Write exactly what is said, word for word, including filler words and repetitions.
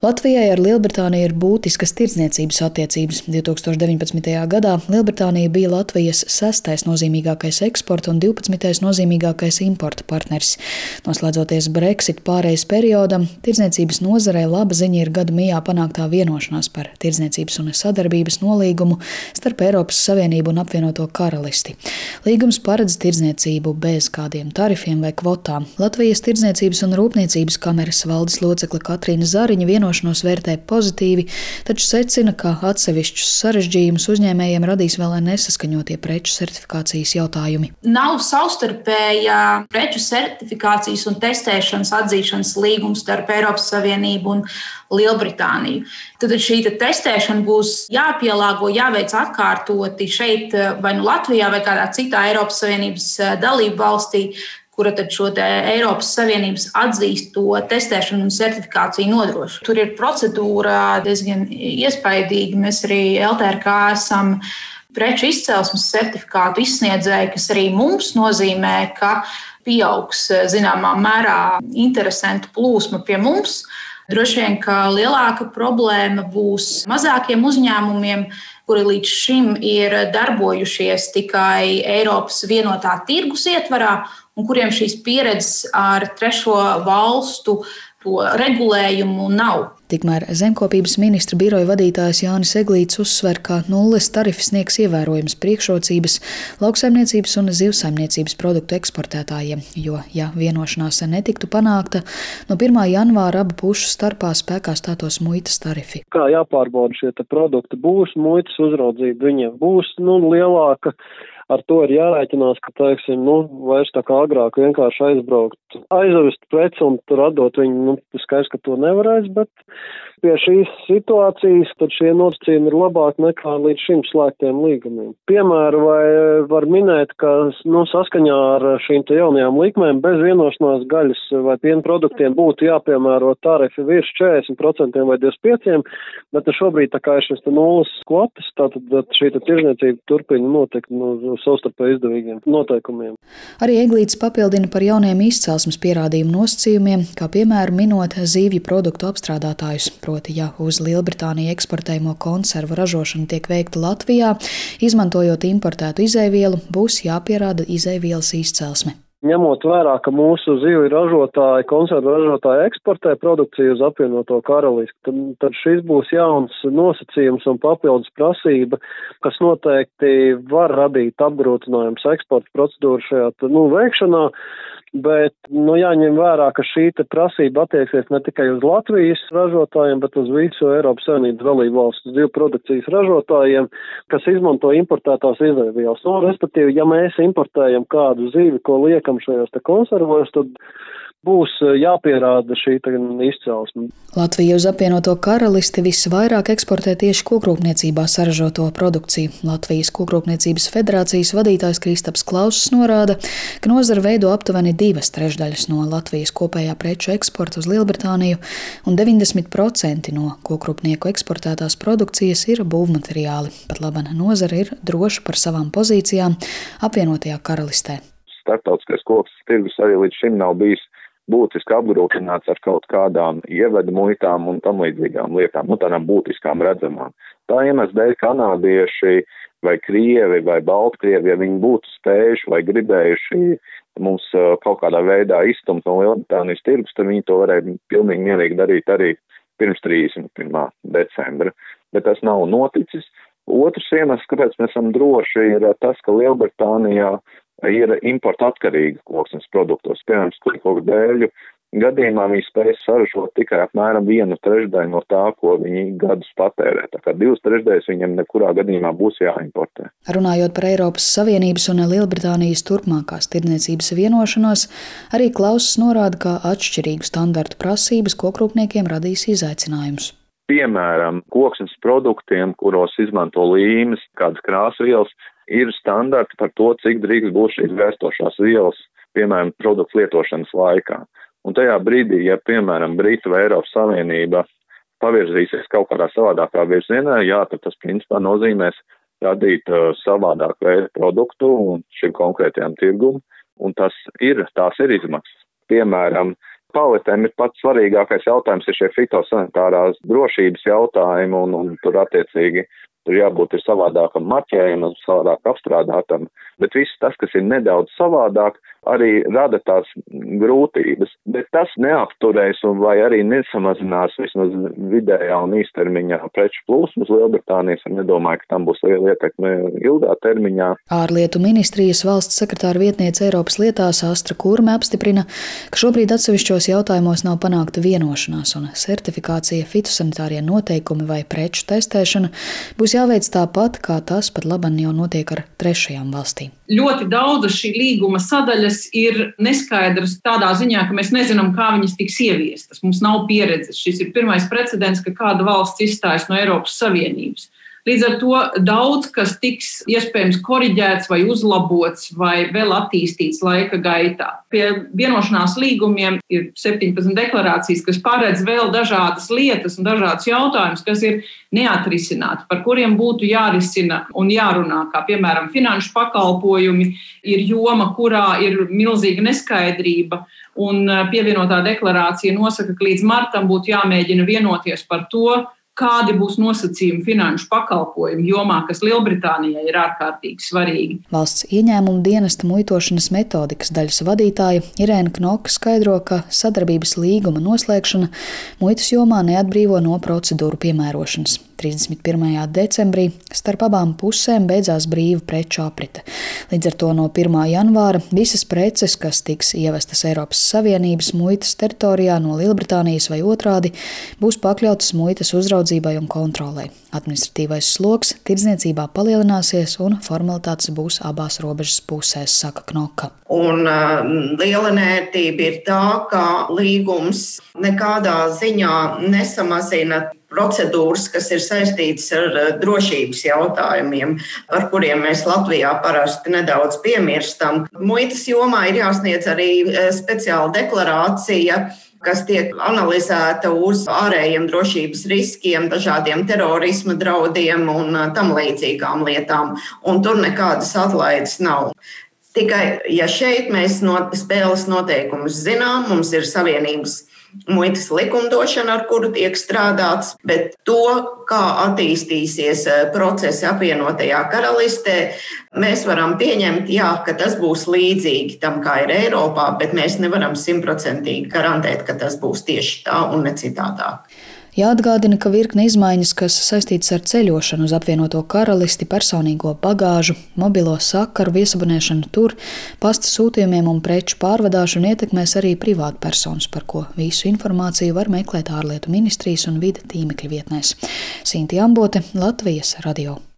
Latvijai ar Lielbritāniju ir būtiskas tirdzniecības attiecības. divs tūkstoš deviņpadsmitajā gadā Lielbritānija bija Latvijas sestais nozīmīgākais eksporta un divpadsmitais nozīmīgākais importa partners. Noslēdzoties Brexit pārejas periodam, tirdzniecības nozarei laba ziņa ir gada mijā panāktā vienošanās par tirdzniecības un sadarbības nolīgumu starp Eiropas Savienību un apvienoto karalisti. Līgums paredz tirdzniecību bez kādiem tarifiem vai kvotām. Latvijas tirdzniecības un rūpniecības kameras valdes locekle Katrīna Zariņa vienošanās vērtē pozitīvi, taču secina, ka atsevišķus sarežģījumus uzņēmējiem radīs vēl nesaskaņotie preču certifikācijas jautājumi. Nav savstarpējā preču certifikācijas un testēšanas atzīšanas līgums starp Eiropas Savienību un Lielbritāniju. Tad šī testēšana būs jāpielāgo, jāveic atkārtoti šeit vai nu Latvijā vai kādā citā Eiropas Savienības dalību valstī, kura tad šo Eiropas Savienības atzīsto testēšanu un certifikāciju nodrošina. Tur ir procedūra diezgan iespaidīga. Mēs arī L T R K esam preču izcelsmes certifikātu izsniedzēji, kas arī mums nozīmē, ka pieaugs zināmā mērā interesentu plūsma pie mums. Droši vien, ka lielāka problēma būs mazākiem uzņēmumiem, kuri līdz šim ir darbojušies tikai Eiropas vienotā tirgus ietvarā, un kuriem šīs pieredzes ar trešo valstu to regulējumu nav. Tikmēr zemkopības ministra biroja vadītājs Jānis Eglīts uzsver, ka nulles tarifi sniegs ievērojamas priekšrocības lauksaimniecības un zivsaimniecības produktu eksportētājiem, jo, ja vienošanās netiktu panākta, no pirmā janvāra abu pušu starpā spēkā stātos muitas tarifi. Kā jāpārbauda šie produkti, būs muitas uzraudzība, viņiem būs nu, lielāka. Ar to ir jārēķinās, ka, teiksim, nu, vairs tā kā agrāk vienkārši aizbraukt, aizvest preci un tur atdot viņu, nu, skaidrs, ka to nevarēs, bet pie šīs situācijas tad šie nosacījumi ir labāki nekā līdz šim slēgtiem līgumiem. Piemēru vai var minēt, ka, nu, saskaņā ar šīm te jaunajām likmēm bez vienošanās gaļas vai piena produktiem būtu jāpiemēro tarifi virs četrdesmit procenti vai divdesmit pieci procenti, bet šobrīd tā kā ir šis te nulles kvotas, tātad šī te tirdzniecība turpina notikt no savstarpēji izdevīgiem noteikumiem. Arī Eglīts papildina par jauniem izcelsmes pierādījumu nosacījumiem, kā piemēru minot zīvju produktu apstrādātājus. Proti, ja uz Lielbritāniju eksportējamo konservu ražošana tiek veikta Latvijā, izmantojot importētu izejvielu, būs jāpierāda izejvielas izcelsme. Ņemot vērā, ka mūsu zivju ražotāji, konservu ražotāji eksportē produkciju uz apvienoto karalisti, tad, tad šis būs jauns nosacījums un papildus prasība, kas noteikti var radīt apgrūtinājumus eksporta procedūru šajā nu, veikšanā, bet nu, jāņem vērā, ka šī te prasība attieksies ne tikai uz Latvijas ražotājiem, bet uz visu Eiropas Savienības dalību valstu zivju produkcijas ražotājiem, kas izmanto importētās izejvielas. Nu, respektīvi, ja mēs importējam kādu zivi, ko liekam šajos te konservos, tad būs jāpierāda šī izcelsme. Latvija uz apvienoto karalisti visvairāk eksportē tieši kokrūpniecībā saražoto produkciju. Latvijas kokrūpniecības federācijas vadītājs Kristaps Klauss norāda, ka nozara veido aptuveni divas trešdaļas no Latvijas kopējā preču eksporta uz Lielbritāniju, un deviņdesmit procenti no kokrūpnieku eksportētās produkcijas ir būvmateriāli. Pat labi nozara ir droša par savām pozīcijām apvienotajā karalistē. Starptautiskais koks tirgus arī līdz šim nav bijis būtiski apgrūtināts ar kaut kādām ievedu muitām un tam līdzīgām lietām, nu tādām būtiskām redzamām. Tā iemesla dēļ kanādieši vai krievi vai baltkrievi, ja viņi būtu spējuši vai gribējuši mums kaut kādā veidā izstumt no Lielbritānijas tirgus, tad viņi to varēja pilnīgi mierīgi darīt arī pirms trīsdesmit pirmā decembra. Bet tas nav noticis. Otrs iemesls, kāpēc mēs esam droši, ir tas, ka Lielbritānijā ir importa atkarīga koksnes produktos. Piemēram, skudkoku dēļu gadījumā viņi spēj saražot tikai apmēram vienu trešdaļu no tā, ko viņi gadus patērē. Tā kā divas trešdaļas viņiem nekurā gadījumā būs jāimportē. Runājot par Eiropas Savienības un Lielbritānijas turpmākās tirdzniecības vienošanos, arī Klauss norāda, ka atšķirīgu standartu prasības kokrūpniekiem radīs izaicinājumus. Piemēram, koksnes produktiem, kuros izmanto līmes, kādas krāsvielas, ir standarti par to, cik drīkst būs šīs vēstošās vielas, piemēram, produktu lietošanas laikā. Un tajā brīdī, ja, piemēram, Brita vai Eiropas Savienība pavirzīsies kaut kādā savādākā virzienā, jā, tad tas principā nozīmēs radīt uh, savādāku veidu produktu un šim konkrētajam tirgum, un tas ir, tās ir izmaksas. Piemēram, Palitēm ir pats svarīgākais jautājums ir šie fitosanitārās drošības jautājumi, un, un tur attiecīgi tur jābūt ir savādākam marķējumam, savādāk apstrādātam, bet viss tas, kas ir nedaudz savādāk, arī rada tās grūtības, bet tas neapturēs un vai arī nesamazinās vismaz vidējā un īstermiņā preču plūsmas Lielbritānijas, un nedomāju, ka tam būs liela ietekme ilgā termiņā. Ārlietu ministrijas valsts sekretāra vietniece Eiropas lietās Astra Kurme apstiprina, ka šobrīd atsevišķos jautājumos nav panākta vienošanās, un certifikācija, fitosanitārie noteikumi vai preču testēšana būs jāveic tāpat, kā tas pat laban jau notiek ar trešajām valstīm. Ļoti daudzas šī līguma sadaļas ir neskaidras tādā ziņā, ka mēs nezinām, kā viņas tiks ieviestas. Mums nav pieredzes. Šis ir pirmais precedents, ka kāda valsts izstājas no Eiropas Savienības. Līdz ar to daudz, kas tiks iespējams koriģēts vai uzlabots vai vēl attīstīts laika gaitā. Pie vienošanās līgumiem ir septiņpadsmit deklarācijas, kas paredz vēl dažādas lietas un dažādas jautājumus, kas ir neatrisināti, par kuriem būtu jārisina un jārunā, kā piemēram finanšu pakalpojumi ir joma, kurā ir milzīga neskaidrība, un pievienotā deklarācija nosaka, ka līdz martam būtu jāmēģina vienoties par to, kādi būs nosacījumi finanšu pakalpojumu jomā, kas Lielbritānijai ir ārkārtīgi svarīgi. Valsts ieņēmuma dienesta muitošanas metodikas daļas vadītāja Irēna Knoka skaidro, ka sadarbības līguma noslēgšana muitas jomā neatbrīvo no procedūru piemērošanas. trīsdesmit pirmajā decembrī starp abām pusēm beidzās brīva preču aprite. Līdz ar to no pirmā janvāra visas preces, kas tiks ievestas Eiropas Savienības muitas teritorijā no Lielbritānijas vai otrādi, būs pakļautas muitas uzraudzībai un kontrolei. Administratīvais sloks tirdzniecībā palielināsies un formalitātes būs abās robežas pusēs, saka Knoka. Un uh, liela nērtība ir tā, ka līgums nekādā ziņā nesamazina procedūras, kas ir saistītas ar drošības jautājumiem, ar kuriem mēs Latvijā parasti nedaudz piemirstam. Muitas jomā ir jāsniedz arī speciāla deklarācija, kas tiek analizēta uz ārējiem drošības riskiem, dažādiem terorisma draudiem un tam līdzīgām lietām. Un tur nekādas atlaides nav. Tikai, ja šeit mēs no spēles noteikumus zinām, mums ir Savienības muitas likumdošana, ar kuru tiek strādāts, bet to, kā attīstīsies procesi apvienotajā karalistē, mēs varam pieņemt, jā, ka tas būs līdzīgi tam, kā ir Eiropā, bet mēs nevaram simtprocentīgi garantēt, ka tas būs tieši tā un ne citādāk. Jāatgādina, ka virkne izmaiņas, kas saistītas ar ceļošanu uz apvienoto karalisti, personīgo bagāžu, mobilo sakaru viesabunēšanu tur, pasta sūtījumiem un preču pārvadāšanu ietekmēs arī privātpersonas, par ko visu informāciju var meklēt ārlietu ministrijas un vide tīmekļa vietnēs. Sinti Ambote, Latvijas radio.